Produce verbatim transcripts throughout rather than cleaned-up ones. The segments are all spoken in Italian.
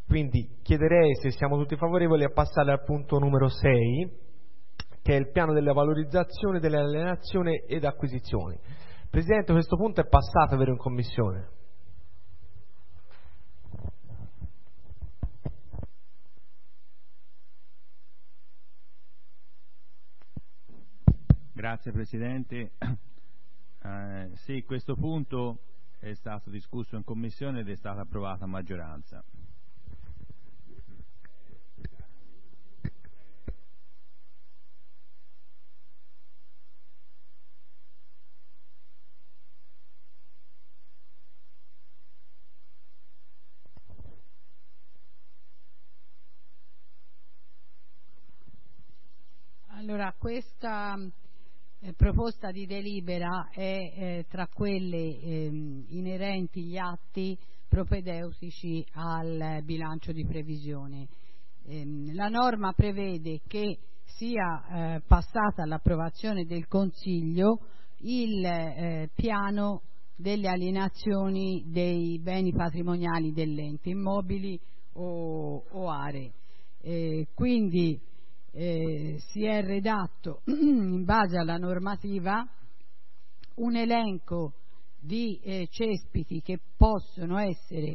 Quindi chiederei, se siamo tutti favorevoli, a passare al punto numero sei, che è il piano della valorizzazione, delle alienazioni ed acquisizioni. Presidente, questo punto è passato, vero, in commissione? Grazie Presidente. Eh, sì, questo punto è stato discusso in commissione ed è stato approvato a maggioranza. Allora, questa eh, proposta di delibera è eh, tra quelle eh, inerenti gli atti propedeutici al bilancio di previsione. Eh, la norma prevede che sia eh, passata all'approvazione del Consiglio il eh, piano delle alienazioni dei beni patrimoniali dell'ente, immobili o, o aree. Eh, quindi Eh, si è redatto in base alla normativa un elenco di eh, cespiti che possono essere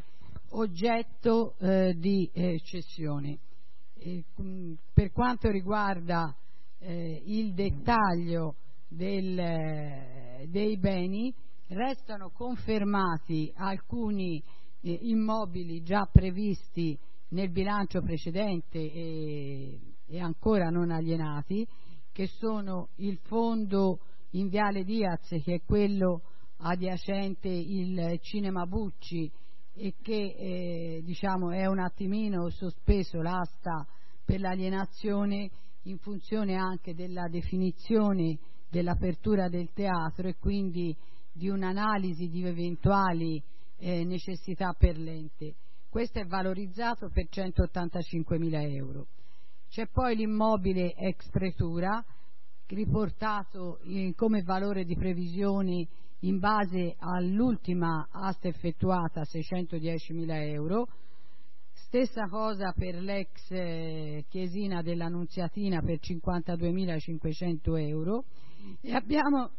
oggetto eh, di eh, cessione. Eh, per quanto riguarda eh, il dettaglio del, eh, dei beni, restano confermati alcuni eh, immobili già previsti nel bilancio precedente e e ancora non alienati, che sono il fondo in Viale Diaz, che è quello adiacente il Cinema Bucci e che eh, diciamo è un attimino sospeso l'asta per l'alienazione in funzione anche della definizione dell'apertura del teatro e quindi di un'analisi di eventuali eh, necessità per l'ente. Questo è valorizzato per centottantacinquemila euro. C'è poi l'immobile ex pretura, riportato in, come valore di previsione in base all'ultima asta effettuata, seicentodiecimila euro. Stessa cosa per l'ex eh, chiesina dell'Annunziatina per cinquantaduemilacinquecento euro. E abbiamo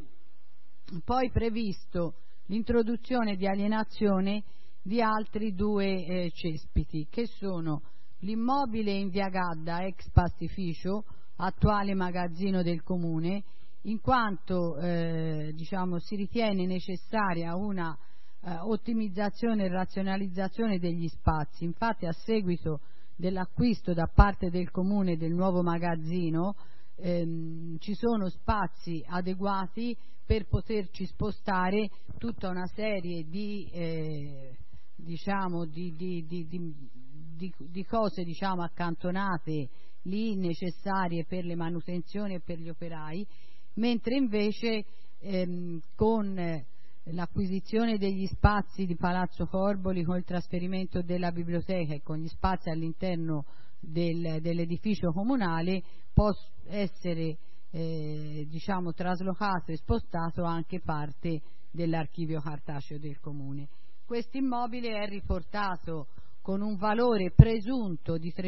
poi previsto l'introduzione di alienazione di altri due eh, cespiti, che sono l'immobile in via Gadda, ex pastificio, attuale magazzino del comune, in quanto eh, diciamo, si ritiene necessaria una eh, ottimizzazione e razionalizzazione degli spazi. Infatti, a seguito dell'acquisto da parte del comune del nuovo magazzino ehm, ci sono spazi adeguati per poterci spostare tutta una serie di eh, diciamo di, di, di, di Di, di cose diciamo accantonate lì necessarie per le manutenzioni e per gli operai, mentre invece ehm, con l'acquisizione degli spazi di Palazzo Forboli, con il trasferimento della biblioteca e con gli spazi all'interno del, dell'edificio comunale, può essere eh, diciamo traslocato e spostato anche parte dell'archivio cartaceo del comune. Questo immobile è riportato con un valore presunto di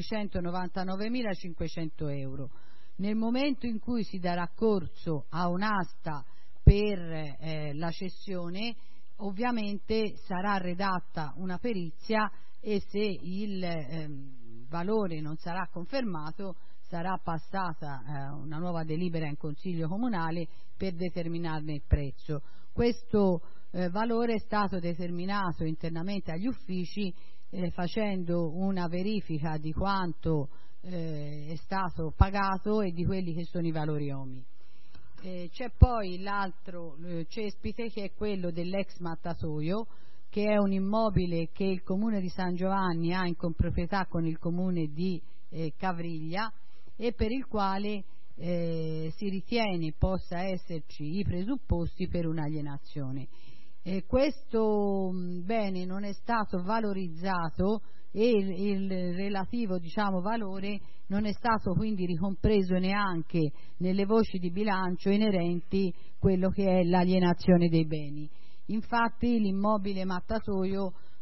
trecentonovantanovemilacinquecento euro. Nel momento in cui si darà corso a un'asta per eh, la cessione, ovviamente sarà redatta una perizia e se il eh, valore non sarà confermato sarà passata eh, una nuova delibera in Consiglio Comunale per determinarne il prezzo. Questo eh, valore è stato determinato internamente agli uffici Eh, facendo una verifica di quanto eh, è stato pagato e di quelli che sono i valori O M I. Eh, c'è poi l'altro eh, cespite, che è quello dell'ex mattatoio, che è un immobile che il comune di San Giovanni ha in comproprietà con il comune di eh, Cavriglia e per il quale eh, si ritiene possa esserci i presupposti per un'alienazione. Eh, questo bene non è stato valorizzato e il, il relativo diciamo, valore non è stato quindi ricompreso neanche nelle voci di bilancio inerenti quello che è l'alienazione dei beni. Infatti l'immobile mattatoio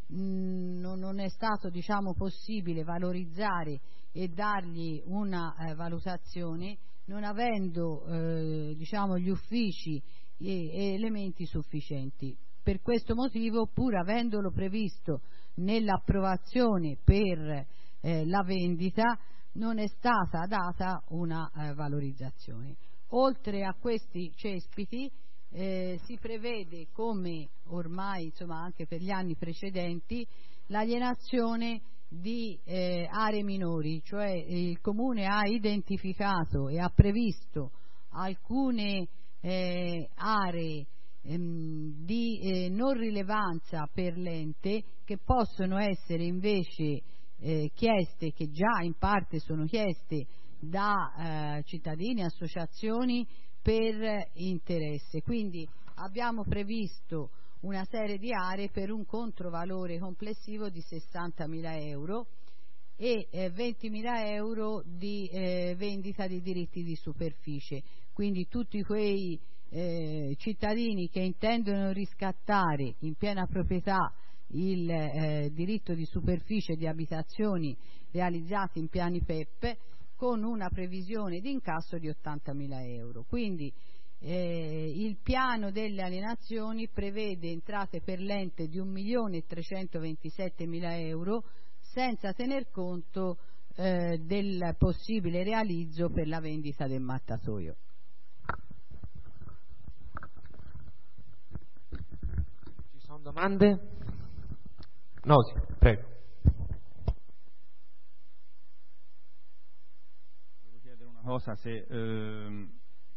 mh, non è stato diciamo possibile valorizzare e dargli una eh, valutazione, non avendo eh, diciamo gli uffici e, e elementi sufficienti. Per questo motivo, pur avendolo previsto nell'approvazione per eh, la vendita, non è stata data una eh, valorizzazione. Oltre a questi cespiti eh, si prevede, come ormai insomma anche per gli anni precedenti, l'alienazione di eh, aree minori, cioè il Comune ha identificato e ha previsto alcune eh, aree ehm, di eh, non rilevanza per l'ente che possono essere invece eh, chieste, che già in parte sono chieste da eh, cittadini, associazioni per interesse. Quindi abbiamo previsto una serie di aree per un controvalore complessivo di sessantamila euro e eh, ventimila euro di eh, vendita di diritti di superficie. Quindi tutti quei eh, cittadini che intendono riscattare in piena proprietà il eh, diritto di superficie di abitazioni realizzati in piani P E P con una previsione di incasso di ottantamila euro. Quindi Eh, il piano delle alienazioni prevede entrate per l'ente di un milione trecentoventisettemila euro senza tener conto eh, del possibile realizzo per la vendita del mattatoio. Ci sono domande? No, sì, prego. Volevo chiedere una cosa, se ehm...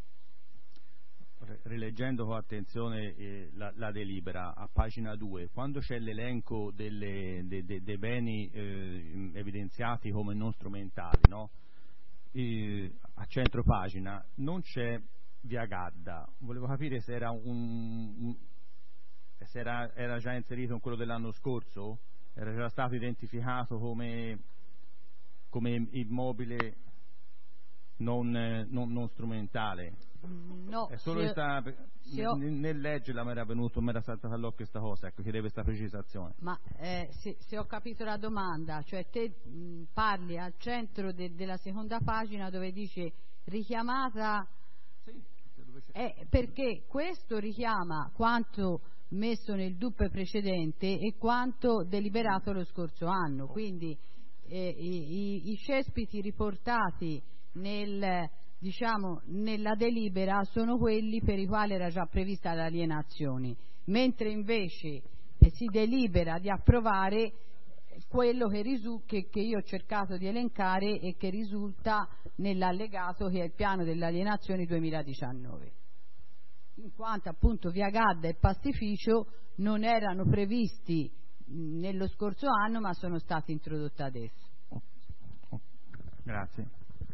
rileggendo con attenzione eh, la, la delibera a pagina due, quando c'è l'elenco delle, de, de, dei beni eh, evidenziati come non strumentali, no? E, a centro pagina non c'è via Gadda. Volevo capire se era un, un se era, era già inserito in quello dell'anno scorso, era già stato identificato come, come immobile non, non, non strumentale. No, è solo se, questa, se ho, nel, nel leggerla mi era venuto, mi era saltata all'occhio questa cosa, ecco, chiedevo questa precisazione. Ma eh, se, se ho capito la domanda, cioè te mh, parli al centro de, della seconda pagina dove dice richiamata, sì, dove c'è. Eh, perché questo richiama quanto messo nel D U P precedente e quanto deliberato lo scorso anno, quindi eh, i, i, i cespiti riportati nel diciamo nella delibera sono quelli per i quali era già prevista l'alienazione, mentre invece eh, si delibera di approvare quello che, risu- che, che io ho cercato di elencare e che risulta nell'allegato, che è il piano dell'alienazione duemiladiciannove, in quanto appunto via Gadda e pastificio non erano previsti mh, nello scorso anno ma sono stati introdotti adesso. Oh, oh, grazie.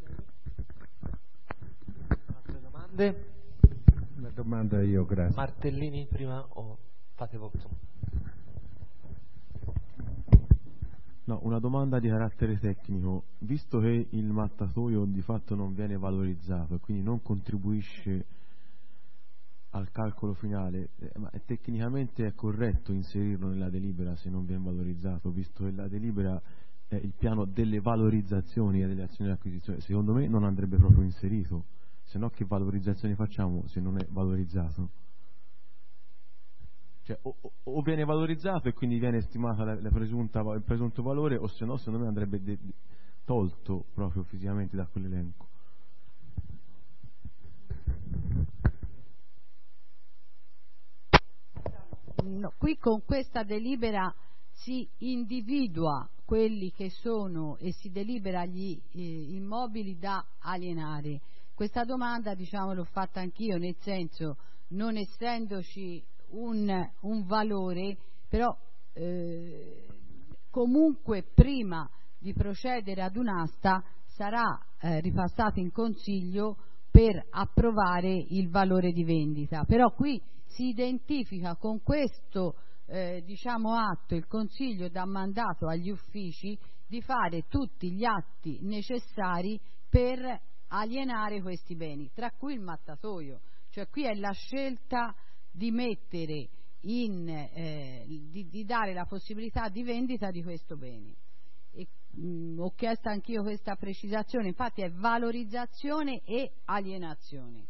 Una domanda io, grazie. Martellini prima o fate voi? No, una domanda di carattere tecnico. Visto che il mattatoio di fatto non viene valorizzato e quindi non contribuisce al calcolo finale, eh, ma tecnicamente è corretto inserirlo nella delibera se non viene valorizzato, visto che la delibera è il piano delle valorizzazioni e delle azioni di acquisizione? Secondo me non andrebbe proprio inserito. Se no che valorizzazione facciamo se non è valorizzato? Cioè o, o viene valorizzato e quindi viene stimata la, la presunta, il presunto valore, o se no secondo me andrebbe de, de, tolto proprio fisicamente da quell'elenco. No, qui con questa delibera si individua quelli che sono e si delibera gli eh, immobili da alienare. Questa domanda, diciamo, l'ho fatta anch'io, nel senso, non essendoci un, un valore, però eh, comunque prima di procedere ad un'asta sarà eh, ripassato in consiglio per approvare il valore di vendita. Però qui si identifica con questo eh, diciamo atto, il consiglio dà mandato agli uffici di fare tutti gli atti necessari per alienare questi beni, tra cui il mattatoio. Cioè qui è la scelta di mettere in, eh, di, di dare la possibilità di vendita di questo bene. E, mh, ho chiesto anch'io questa precisazione, infatti è valorizzazione e alienazione.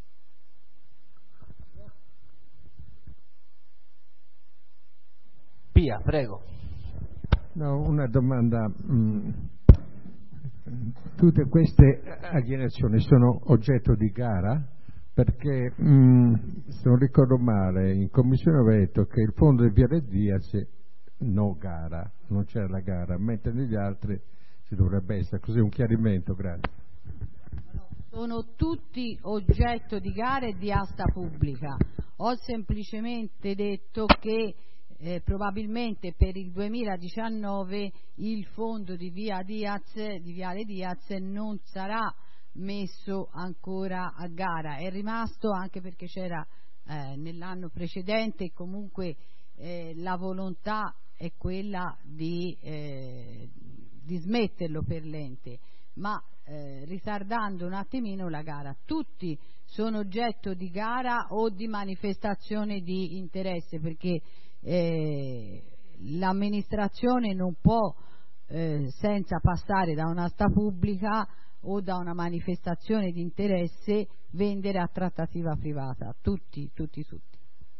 Pia, prego. No, una domanda. Mh, tutte queste alienazioni sono oggetto di gara? Perché, mh, se non ricordo male, in commissione aveva detto che il fondo di Viale Diaz no gara, non c'era la gara, mentre negli altri ci dovrebbe essere. Così un chiarimento, grazie. Sono tutti oggetto di gara e di asta pubblica. Ho semplicemente detto che eh, probabilmente per il duemiladiciannove il fondo di Via Diaz, di Viale Diaz non sarà messo ancora a gara, è rimasto anche perché c'era eh, nell'anno precedente e comunque eh, la volontà è quella di, eh, di smetterlo per l'ente, ma eh, ritardando un attimino la gara. Tutti sono oggetto di gara o di manifestazione di interesse, perché eh, l'amministrazione non può eh, senza passare da un'asta pubblica o da una manifestazione di interesse vendere a trattativa privata. Tutti, tutti, tutti.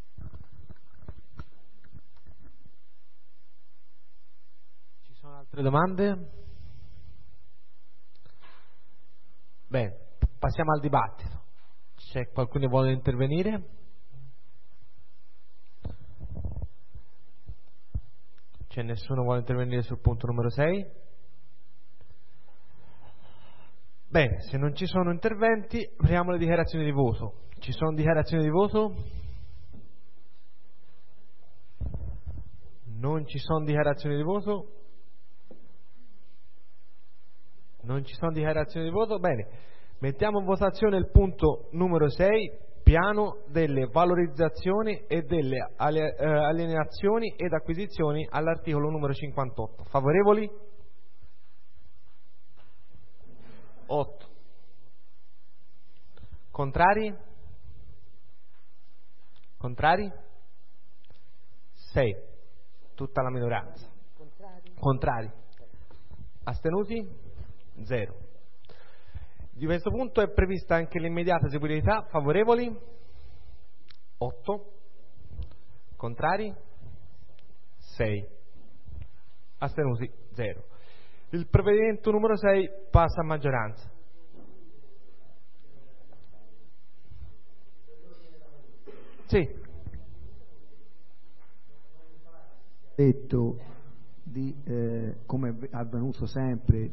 Ci sono altre domande? Bene, passiamo al dibattito. C'è qualcuno che vuole intervenire? C'è nessuno che vuole intervenire sul punto numero sei? Bene, se non ci sono interventi, apriamo le dichiarazioni di voto. Ci sono dichiarazioni di voto? Non ci sono dichiarazioni di voto? Non ci sono dichiarazioni di voto? Bene, mettiamo in votazione il punto numero sei, piano delle valorizzazioni e delle alienazioni ed acquisizioni all'articolo numero cinquantotto. Favorevoli? otto. Contrari? Contrari? sei. Tutta la minoranza. Contrari? Contrari. Astenuti? zero. Di questo punto è prevista anche l'immediata eseguibilità. Favorevoli? otto. Contrari? sei. Astenuti? zero. Il provvedimento numero sei passa a maggioranza. Sì. Detto di, eh, come è avvenuto sempre,